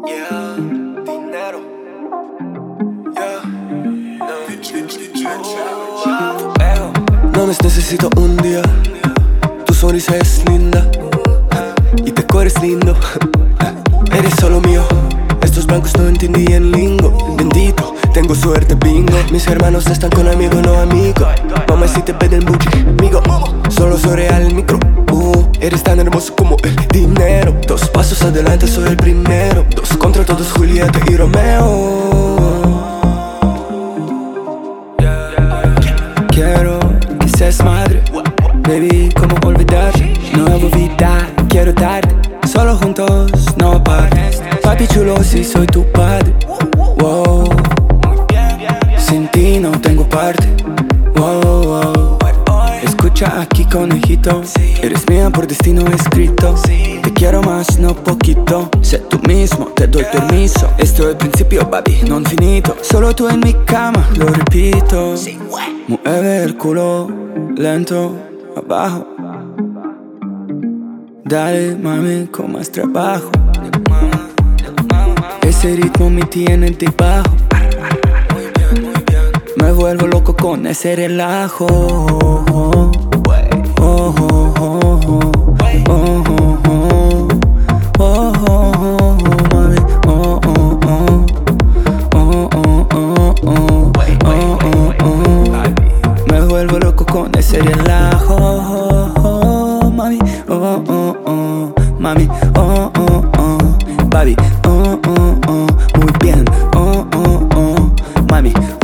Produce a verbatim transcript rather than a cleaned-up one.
Yeah, dinero. Yeah, no. No me necesito un día. Tu sonrisa es linda y te corres lindo. Eres solo mío. Estos blancos no entendían lingo. Bendito, tengo suerte, bingo. Mis hermanos están con amigo, no amigo. Mamá, si te piden buchi, amigo. Solo soy real micro. Uh, eres tan hermoso como el dinero. Dos pasos adelante, soy el primero. Dos contra todos, Julieta y Romeo. Quiero que seas madre, baby, ¿cómo olvidar? Nueva vida quiero darte, solo juntos, no aparte. Papi chulo, si soy tu padre. Wow, sin ti no tengo parte. Wow, wow. Escucha aquí, conejito, eres mía por destino escrito. Te quiero más, no poquito. Sé tú mismo, te doy permiso. Esto es el principio, baby, no infinito. Solo tú en mi cama, lo repito. Mueve el culo, lento, abajo. Dale, mami, con más trabajo. Ese ritmo me tiene debajo. Me vuelvo loco con ese relajo. Oh, oh, oh, oh, oh. Oh, oh, oh. Oh, oh, oh, mami. Oh, oh, oh. Oh, oh, oh, oh. Oh, oh, oh. Me vuelvo loco con ese relajo. Oh, oh, mami. Oh, oh, oh. Mami. Oh, oh, oh. Baby. Oh, oh, oh. Muy bien. Oh, oh, oh. Mami.